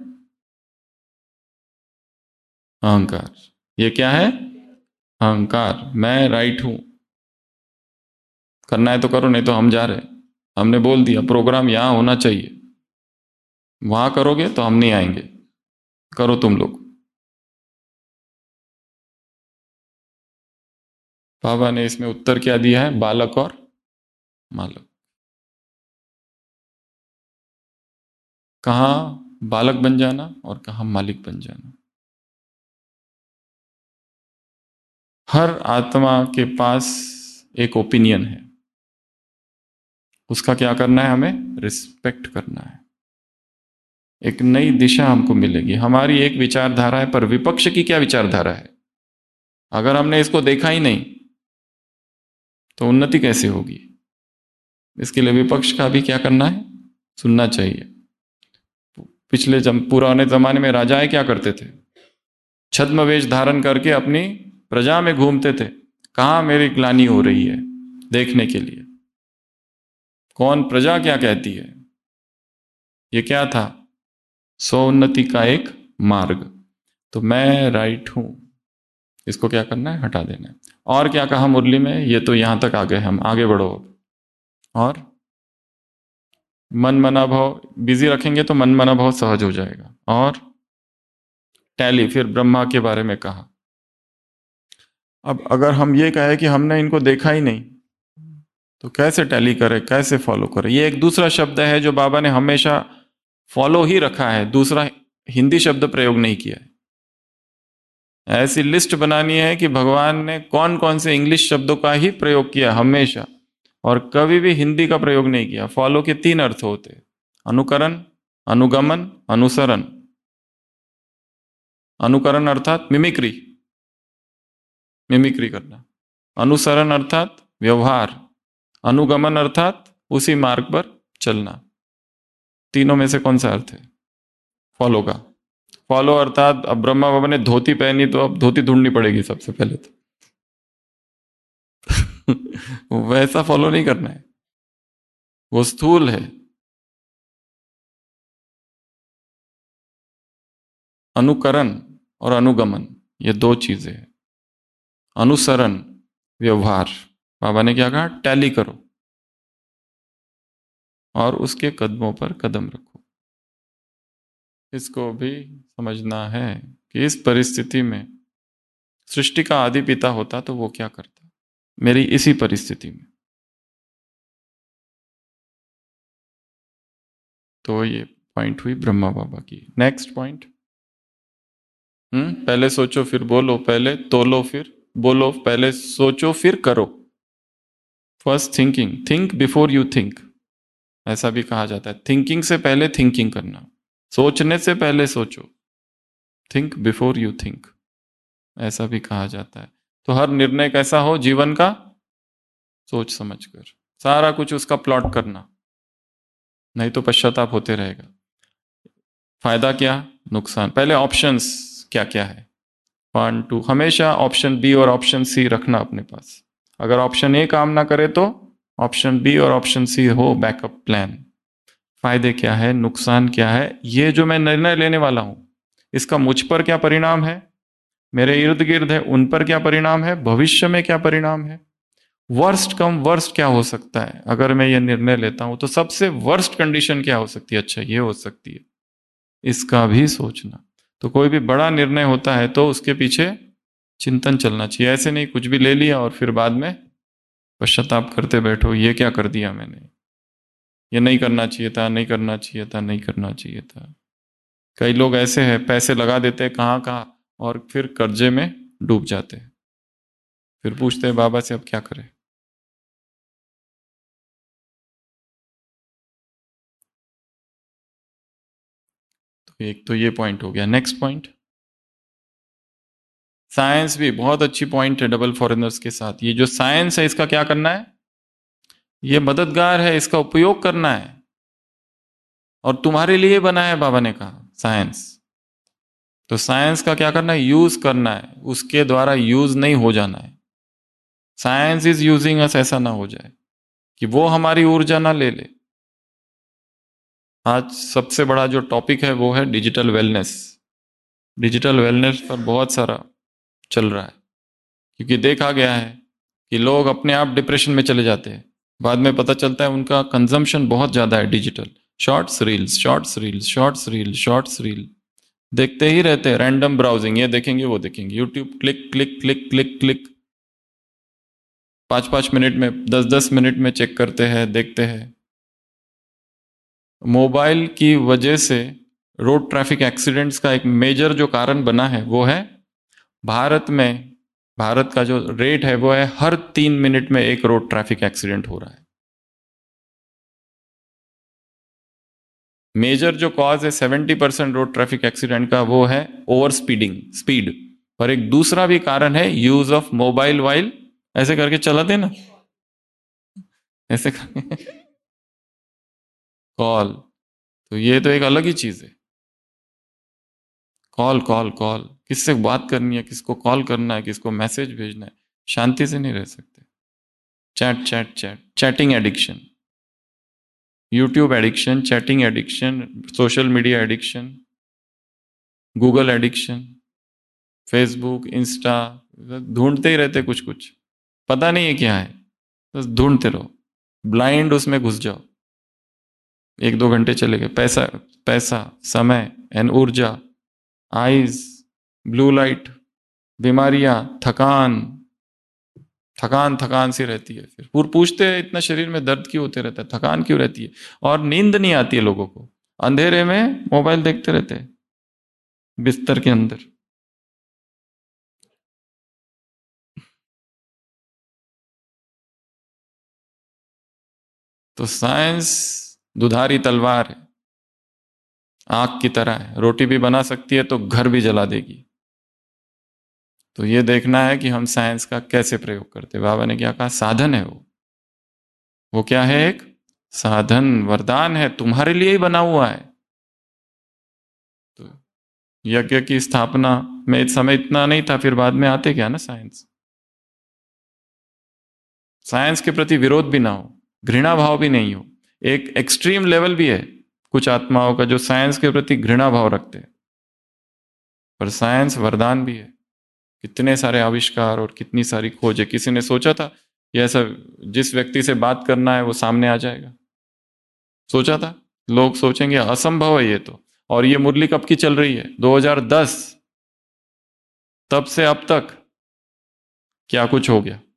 S1: अहंकार। ये क्या है, अहंकार। मैं राइट हूं, करना है तो करो, नहीं तो हम जा रहे हैं। हमने बोल दिया प्रोग्राम यहां होना चाहिए, वहां करोगे तो हम नहीं आएंगे, करो तुम लोग। बाबा ने इसमें उत्तर क्या दिया है, बालक और मालक। कहाँ बालक बन जाना और कहाँ मालिक बन जाना। हर आत्मा के पास एक ओपिनियन है, उसका क्या करना है, हमें रिस्पेक्ट करना है। एक नई दिशा हमको मिलेगी, हमारी एक विचारधारा है, पर विपक्ष की क्या विचारधारा है। अगर हमने इसको देखा ही नहीं तो उन्नति कैसे होगी। इसके लिए विपक्ष का भी क्या करना है, सुनना चाहिए। पिछले जम, पुराने जमाने में राजाएं क्या करते थे, छद्म वेश धारण करके अपनी प्रजा में घूमते थे, कहां मेरी ग्लानि हो रही है देखने के लिए, कौन प्रजा क्या कहती है। ये क्या था, स्वोन्नति का एक मार्ग। तो मैं राइट हूं, इसको क्या करना है, हटा देना है। और क्या कहा मुरली में, ये तो यहां तक आ गए हम, आगे बढ़ो। और मन मना भाव बिजी रखेंगे तो मन मना भाव सहज हो जाएगा। और टैली, फिर ब्रह्मा के बारे में कहा। अब अगर हम ये कहें कि हमने इनको देखा ही नहीं, तो कैसे टैली करें, कैसे फॉलो करें। ये एक दूसरा शब्द है जो बाबा ने हमेशा फॉलो ही रखा है, दूसरा हिंदी शब्द प्रयोग नहीं किया है। ऐसी लिस्ट बनानी है कि भगवान ने कौन कौन से इंग्लिश शब्दों का ही प्रयोग किया हमेशा, और कभी भी हिंदी का प्रयोग नहीं किया। फॉलो के तीन अर्थ होते हैं, अनुकरण, अनुगमन, अनुसरण। अनुकरण अर्थात मिमिक्री, मिमिक्री करना। अनुसरण अर्थात व्यवहार। अनुगमन अर्थात उसी मार्ग पर चलना। तीनों में से कौन सा अर्थ है, फॉलो का। फॉलो अर्थात अब ब्रह्मा बाबा ने धोती पहनी तो अब धोती ढूंढनी पड़ेगी सबसे पहले तो वैसा फॉलो नहीं करना है, वो स्थूल है। अनुकरण और अनुगमन, ये दो चीजें हैं। अनुसरण व्यवहार, बाबा ने क्या कहा, टैली करो और उसके कदमों पर कदम रखो। इसको भी समझना है कि इस परिस्थिति में सृष्टि का आदि पिता होता तो वो क्या करता, मेरी इसी परिस्थिति में। तो ये पॉइंट हुई ब्रह्मा बाबा की। नेक्स्ट पॉइंट, हम्म पहले सोचो फिर बोलो, पहले तोलो फिर बोलो, पहले सोचो फिर करो। First thinking, think before you think, ऐसा भी कहा जाता है। थिंकिंग से पहले थिंकिंग करना, सोचने से पहले सोचो, थिंक बिफोर यू थिंक, ऐसा भी कहा जाता है। तो हर निर्णय कैसा हो जीवन का, सोच समझकर, सारा कुछ उसका प्लॉट करना, नहीं तो पश्चाताप होते रहेगा। फायदा क्या, नुकसान, पहले ऑप्शंस क्या क्या है, वन टू, हमेशा ऑप्शन बी और ऑप्शन सी रखना अपने पास। अगर ऑप्शन ए काम ना करे तो ऑप्शन बी और ऑप्शन सी हो बैकअप प्लान। फायदे क्या है, नुकसान क्या है, ये जो मैं निर्णय लेने वाला हूं इसका मुझ पर क्या परिणाम है, मेरे इर्द गिर्द है उन पर क्या परिणाम है, भविष्य में क्या परिणाम है, वर्स्ट कम वर्स्ट क्या हो सकता है अगर मैं ये निर्णय लेता हूं, तो सबसे वर्स्ट कंडीशन क्या हो सकती है, अच्छा ये हो सकती है, इसका भी सोचना। तो कोई भी बड़ा निर्णय होता है तो उसके पीछे चिंतन चलना चाहिए, ऐसे नहीं कुछ भी ले लिया और फिर बाद में पश्चाताप करते बैठो, ये क्या कर दिया मैंने, ये नहीं करना चाहिए था, नहीं करना चाहिए था, नहीं करना चाहिए था। कई लोग ऐसे हैं पैसे लगा देते हैं कहाँ कहाँ और फिर कर्जे में डूब जाते हैं, फिर पूछते हैं बाबा से अब क्या करें। तो एक तो ये पॉइंट हो गया। नेक्स्ट पॉइंट, साइंस भी बहुत अच्छी पॉइंट है डबल फॉरेनर्स के साथ। ये जो साइंस है इसका क्या करना है, ये मददगार है, इसका उपयोग करना है, और तुम्हारे लिए बना है बाबा ने कहा साइंस। तो साइंस का क्या करना है, यूज करना है, उसके द्वारा यूज नहीं हो जाना है। साइंस इज यूजिंग अस, ऐसा ना हो जाए कि वो हमारी ऊर्जा ना ले ले। आज सबसे बड़ा जो टॉपिक है वो है डिजिटल वेलनेस। डिजिटल वेलनेस पर बहुत सारा चल रहा है, क्योंकि देखा गया है कि लोग अपने आप डिप्रेशन में चले जाते हैं, बाद में पता चलता है उनका कंजम्पशन बहुत ज़्यादा है digital. Shorts reels, shorts reels, shorts reel, shorts reel देखते ही रहते हैं, रैंडम ब्राउजिंग, ये देखेंगे वो देखेंगे, YouTube click click click click click, पाँच पाँच मिनट में, दस दस मिनट में चेक करते हैं, देखते हैं। मोबाइल की वजह से रोड ट्रैफिक एक्सीडेंट्स का एक मेजर जो कारण बना है वो है, भारत में, भारत का जो रेट है वो है हर तीन मिनट में एक रोड ट्रैफिक एक्सीडेंट हो रहा है। मेजर जो कॉज है seventy percent road traffic accident का वो है ओवर स्पीडिंग, स्पीड। पर एक दूसरा भी कारण है यूज ऑफ मोबाइल वाइल ऐसे करके चला देना, ऐसे करके कॉल, तो ये तो एक अलग ही चीज है। कॉल कॉल कॉल, किससे बात करनी है, किसको कॉल करना है, किसको मैसेज भेजना है, शांति से नहीं रह सकते। Chat chat chat, chatting addiction, YouTube addiction, chatting addiction, social media addiction, Google addiction, Facebook, Insta, ढूंढते ही रहते कुछ कुछ, पता नहीं है क्या है, बस ढूंढते रहो, ब्लाइंड उसमें घुस जाओ। एक दो घंटे चले गए, पैसा पैसा, समय एंड ऊर्जा, आइज, ब्लू लाइट, बीमारियां, थकान, थकान थकान सी रहती है। फिर पूर पूछते हैं इतना शरीर में दर्द क्यों होते रहता है, थकान क्यों रहती है, और नींद नहीं आती है लोगों को, अंधेरे में मोबाइल देखते रहते हैं बिस्तर के अंदर। तो साइंस दुधारी तलवार है, आग की तरह है, रोटी भी बना सकती है तो घर भी जला देगी। तो ये देखना है कि हम साइंस का कैसे प्रयोग करते हैं। बाबा ने क्या कहा, साधन है वो वो क्या है, एक साधन, वरदान है, तुम्हारे लिए ही बना हुआ है। तो यज्ञ की स्थापना में इस समय इतना नहीं था, फिर बाद में आते क्या ना साइंस, साइंस के प्रति विरोध भी ना हो, घृणा भाव भी नहीं हो। एक एक्सट्रीम लेवल भी है कुछ आत्माओं का जो साइंस के प्रति घृणा भाव रखते हैं, पर साइंस वरदान भी है। कितने सारे आविष्कार और कितनी सारी खोज है, किसी ने सोचा था कि ऐसा जिस व्यक्ति से बात करना है वो सामने आ जाएगा, सोचा था? लोग सोचेंगे असंभव है ये तो। और ये मुरली कब की चल रही है, दो हज़ार दस, तब से अब तक क्या कुछ हो गया।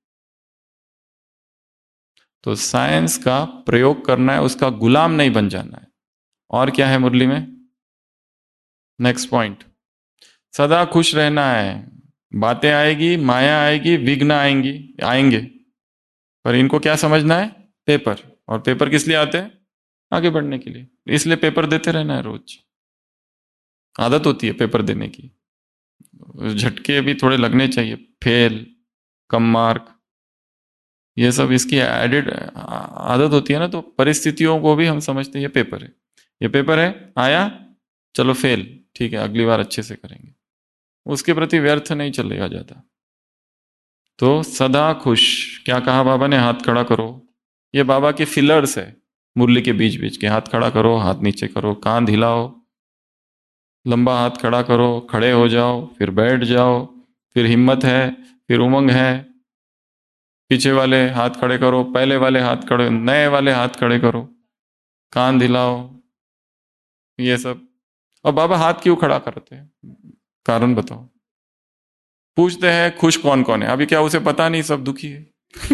S1: तो साइंस का प्रयोग करना है, उसका गुलाम नहीं बन जाना है। और क्या है मुरली में? नेक्स्ट पॉइंट, सदा खुश रहना है। बातें आएगी, माया आएगी, विघ्न आएंगी, आएंगे, पर इनको क्या समझना है? पेपर। और पेपर किस लिए आते हैं? आगे बढ़ने के लिए। इसलिए पेपर देते रहना है रोज। आदत होती है पेपर देने की। झटके भी थोड़े लगने चाहिए, फेल, कम मार्क, ये सब इसकी एडेड आदत होती है ना। तो परिस्थितियों को भी हम समझते हैं ये पेपर है, ये पेपर है, आया, चलो फेल, ठीक है, अगली बार अच्छे से करेंगे। उसके प्रति व्यर्थ नहीं चलेगा ज्यादा। तो सदा खुश। क्या कहा बाबा ने? हाथ खड़ा करो। ये बाबा के फिलर्स है, मुरली के बीच बीच के। हाथ खड़ा करो, हाथ नीचे करो, कांध हिलाओ, लंबा हाथ खड़ा करो, खड़े हो जाओ, फिर बैठ जाओ, फिर हिम्मत है, फिर उमंग है, पीछे वाले हाथ खड़े करो, पहले वाले हाथ खड़े, नए वाले हाथ खड़े करो, कान हिलाओ, ये सब। और बाबा हाथ क्यों खड़ा करते हैं? कारण बताओ। पूछते हैं खुश कौन कौन है? अभी क्या उसे पता नहीं सब दुखी है?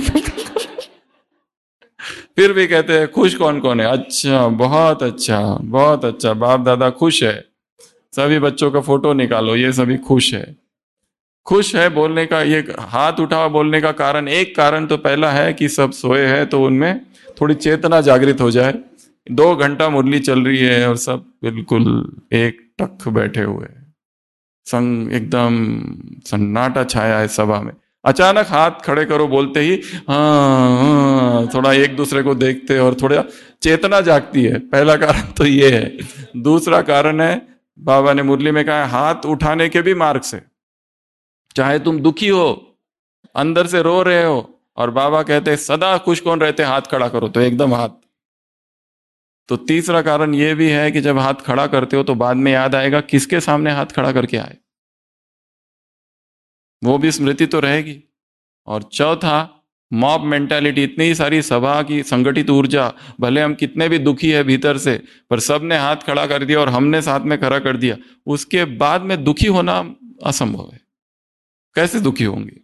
S1: फिर भी कहते हैं खुश कौन कौन है? अच्छा, बहुत अच्छा, बहुत अच्छा, बाप दादा खुश है, सभी बच्चों का फोटो निकालो, ये सभी खुश है। खुश है बोलने का, ये हाथ उठा बोलने का कारण, एक कारण तो पहला है कि सब सोए हैं तो उनमें थोड़ी चेतना जागृत हो जाए। दो घंटा मुरली चल रही है और सब बिल्कुल एक टक बैठे हुए हैं, संग एकदम सन्नाटा छाया है सभा में। अचानक हाथ खड़े करो बोलते ही हाँ हाँ, थोड़ा एक दूसरे को देखते और थोड़ा चेतना जागती है। पहला कारण तो ये है। दूसरा कारण है, बाबा ने मुरली में कहा, हाथ उठाने के भी मार्ग से। चाहे तुम दुखी हो, अंदर से रो रहे हो, और बाबा कहते हैं सदा खुश कौन रहते, हाथ खड़ा करो, तो एकदम हाथ। तो तीसरा कारण यह भी है कि जब हाथ खड़ा करते हो तो बाद में याद आएगा किसके सामने हाथ खड़ा करके आए, वो भी स्मृति तो रहेगी। और चौथा, मॉब मेंटालिटी, इतनी सारी सभा की संगठित ऊर्जा, भले हम कितने भी दुखी है भीतर से, पर सबने हाथ खड़ा कर दिया और हमने साथ में खड़ा कर दिया, उसके बाद में दुखी होना असंभव है। कैसे दुखी होंगे?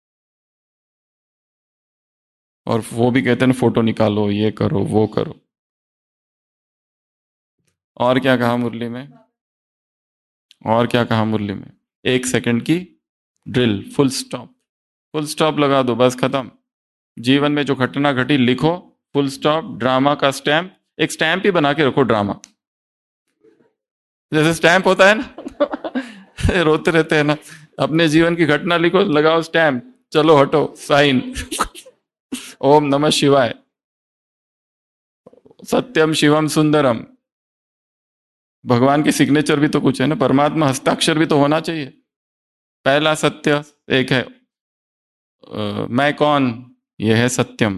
S1: और वो भी कहते हैं ना, फोटो निकालो, ये करो, वो करो। और क्या कहा मुरली में? और क्या कहा मुरली में? एक सेकंड की drill, full stop. Full stop लगा दो, बस खत्म। जीवन में जो घटना घटी लिखो, फुल स्टॉप। ड्रामा का स्टैम्प, एक स्टैम्प ही बना के रखो ड्रामा, जैसे स्टैम्प होता है ना। रोते रहते हैं ना, अपने जीवन की घटना लिखो, लगाओ स्टैम्प, चलो हटो, साइन। ओम नमः शिवाय, सत्यम शिवम सुंदरम। भगवान की सिग्नेचर भी तो कुछ है ना, परमात्मा हस्ताक्षर भी तो होना चाहिए। पहला सत्य एक है, अ, मैं कौन, यह है सत्यम।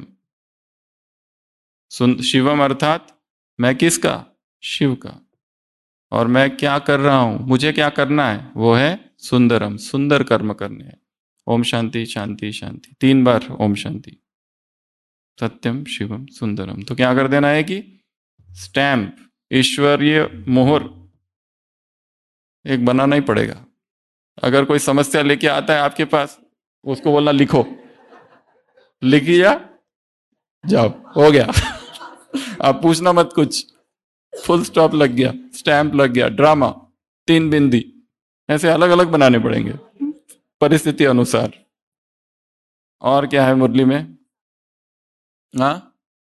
S1: सुन, शिवम अर्थात मैं किसका? शिव का। और मैं क्या कर रहा हूं, मुझे क्या करना है, वो है सुंदरम, सुंदर कर्म करने हैं। ओम शांति शांति शांति, तीन बार ओम शांति। सत्यम शिवम सुंदरम, तो क्या कर देना है कि स्टैम्प, ईश्वरीय मोहर एक बनाना ही पड़ेगा। अगर कोई समस्या लेके आता है आपके पास, उसको बोलना लिखो, लिखिए, जाओ, हो गया। आप पूछना मत कुछ, फुल स्टॉप लग गया, स्टैंप लग गया, ड्रामा, तीन बिंदी, ऐसे अलग अलग बनाने पड़ेंगे परिस्थिति अनुसार। और क्या है मुरली में? हाँ,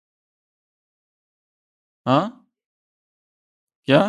S1: हाँ, क्या?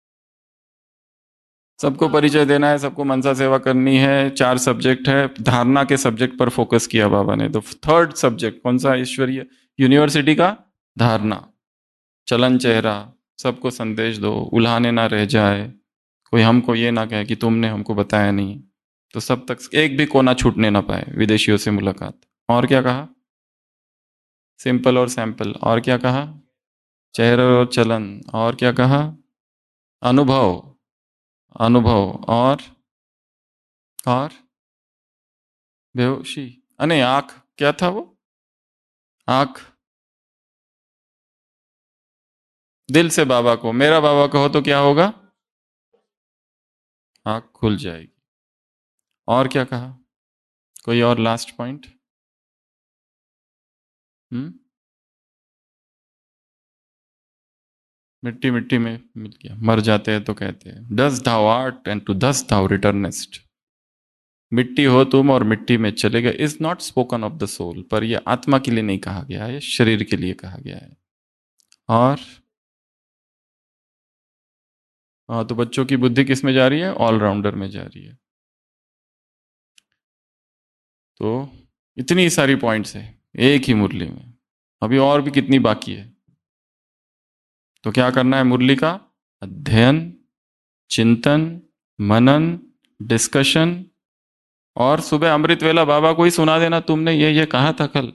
S1: सबको परिचय देना है, सबको मनसा सेवा करनी है। चार सब्जेक्ट है, धारणा के सब्जेक्ट पर फोकस किया बाबा ने। तो थर्ड सब्जेक्ट कौन सा? ईश्वरीय यूनिवर्सिटी का धारणा, चलन चेहरा, सबको संदेश दो, उल्हाने ना रह जाए, कोई हमको ये ना कहे कि तुमने हमको बताया नहीं। तो सब तक एक भी कोना छूटने ना पाए, विदेशियों से मुलाकात। और क्या कहा? सिंपल और सैंपल। और क्या कहा? चेहरा और चलन। और क्या कहा? अनुभव, अनुभव। और और बेहोशी, अने आंख, क्या था वो? आंख, दिल से बाबा को, मेरा बाबा कहो तो क्या होगा? आंख खुल जाएगी। और क्या कहा? कोई और लास्ट पॉइंट? हम्म मिट्टी मिट्टी में मिल गया, मर जाते हैं तो कहते हैं dust thou art and to dust thou returnest। मिट्टी हो तुम और मिट्टी में चले गए is not spoken of the soul, पर यह आत्मा के लिए नहीं कहा गया है, शरीर के लिए कहा गया है। और हाँ, तो बच्चों की बुद्धि किस में जा रही है? ऑलराउंडर में जा रही है। तो इतनी सारी पॉइंट्स है एक ही मुरली में, अभी और भी कितनी बाकी है। तो क्या करना है? मुरली का अध्ययन, चिंतन, मनन, डिस्कशन, और सुबह अमृत वेला बाबा को ही सुना देना, तुमने ये ये कहा था कल,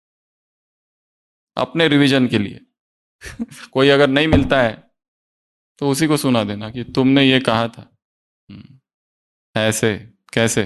S1: अपने रिवीजन के लिए। कोई अगर नहीं मिलता है तो उसी को सुना देना कि तुमने ये कहा था। हम्म, ऐसे कैसे?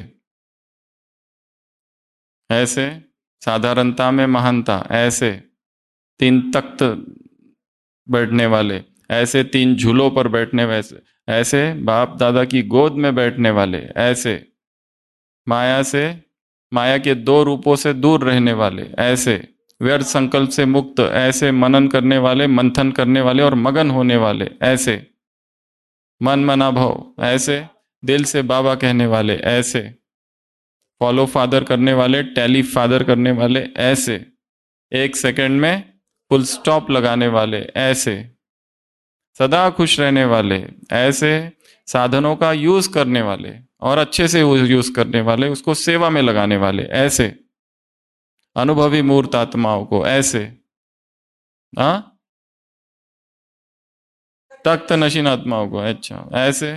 S1: ऐसे साधारणता में महानता, ऐसे तीन तख्त बैठने वाले, ऐसे तीन झूलों पर बैठने, वैसे ऐसे बाप दादा की गोद में बैठने वाले, ऐसे माया से, माया के दो रूपों से दूर रहने वाले, ऐसे व्यर्थ संकल्प से मुक्त, ऐसे मनन करने वाले, मंथन करने वाले और मगन होने वाले, ऐसे मन मना भव, ऐसे दिल से बाबा कहने वाले, ऐसे फॉलो फादर करने वाले, टैली फादर करने वाले, ऐसे एक सेकंड में फुल स्टॉप लगाने वाले, ऐसे सदा खुश रहने वाले, ऐसे साधनों का यूज करने वाले और अच्छे से यूज करने वाले, उसको सेवा में लगाने वाले, ऐसे अनुभवी मूर्त आत्माओं को, ऐसे हाँ तख्त नशीन आत्माओं को, अच्छा ऐसे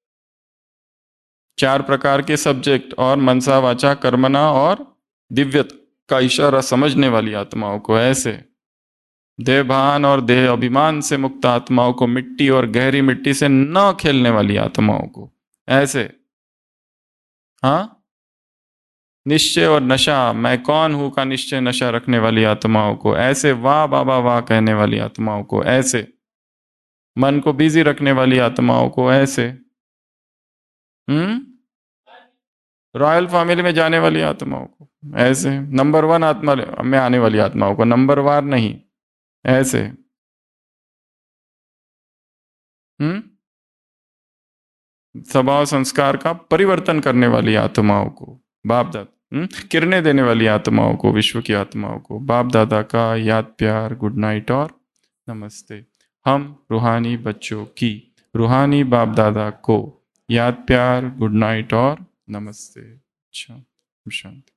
S1: चार प्रकार के सब्जेक्ट और मनसा वाचा कर्मना और दिव्यत का इशारा समझने वाली आत्माओं को, ऐसे देह भान और देह अभिमान से मुक्त आत्माओं को, मिट्टी और गहरी मिट्टी से न खेलने वाली आत्माओं को, ऐसे हाँ निश्चय और नशा, मैं कौन हूं का निश्चय नशा रखने वाली आत्माओं को, ऐसे वाह बाबा वाह कहने वाली आत्माओं को, ऐसे मन को बिजी रखने वाली आत्माओं को, ऐसे हम्म रॉयल फैमिली में जाने वाली आत्माओं को, ऐसे नंबर वन आत्मा में आने वाली आत्माओं को, नंबर वार नहीं, ऐसे हम्म स्वभाव संस्कार का परिवर्तन करने वाली आत्माओं को, बाप दादा हम्म किरणें देने वाली आत्माओं को, विश्व की आत्माओं को, बाप दादा का याद प्यार, गुड नाइट और नमस्ते। हम रूहानी बच्चों की रूहानी बाप दादा को याद प्यार, गुड नाइट और नमस्ते। अच्छा, शांति।